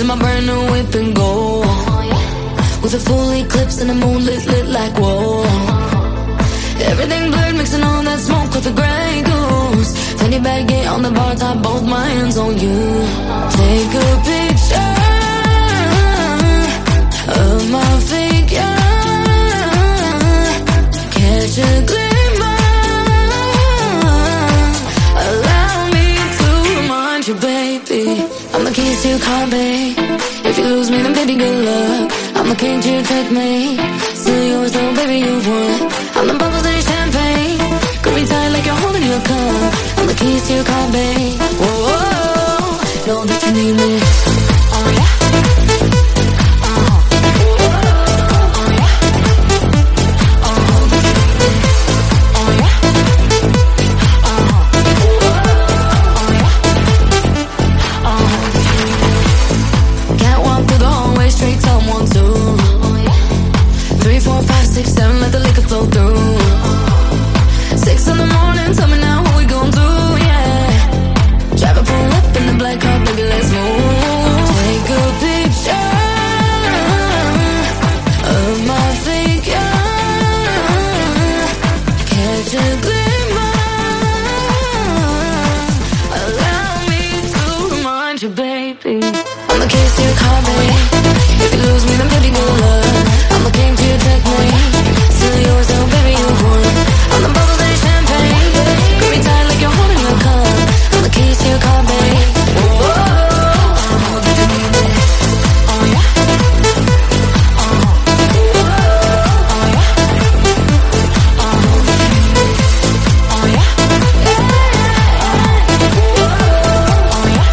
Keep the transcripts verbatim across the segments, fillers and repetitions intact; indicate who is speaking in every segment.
Speaker 1: in my brand new whip and go. With a full eclipse and the moon lit, lit like whoa. Everything blurred, mixing all that smoke with the Grey Goose. Fanny baggy on the bar top, both my hands on you. Take a picture of my figure, catch a glimmer, allow me to remind you, baby, I'm the keys to your car, babe. If you lose me, then baby, good luck. I'm the king to your checkmate. Still yours though, baby, you've won. I'm the bubbles in your champagne. Grip me tight like you're holding your cup. I'm the keys to your car, babe. Whoa, whoa, whoa. Know that you need me. Oh yeah. Six, seven, let the liquor flow through. Six in the morning, tell me now what we gon' do, yeah. Drive a pull up in the black car, baby, let's move. Take a picture of my figure, catch a glimmer, allow me to remind you, baby, I'm the keys to your car, baby. If you lose me, then baby, good luck. I'm the king to your checkmate. Still yours though, baby, you've won. I'm the bubbles in your champagne. Grip me tight like you're holding your cup. I'm the keys to your car, babe. Whoa, oh, did you need me? Oh yeah. Oh, oh yeah. Oh, did you need me? Oh yeah. Oh yeah.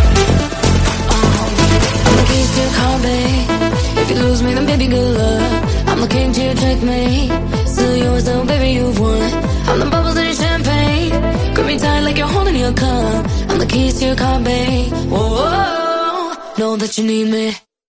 Speaker 1: Oh, I'm the keys to your car, babe. If you lose me, then baby, good luck. I'm the king to your checkmate. Still yours though, baby, you've won. I'm the bubbles in your champagne. Grip me tight like you're holding your cup. I'm the keys to your car, babe. Whoa, whoa, know that you need me.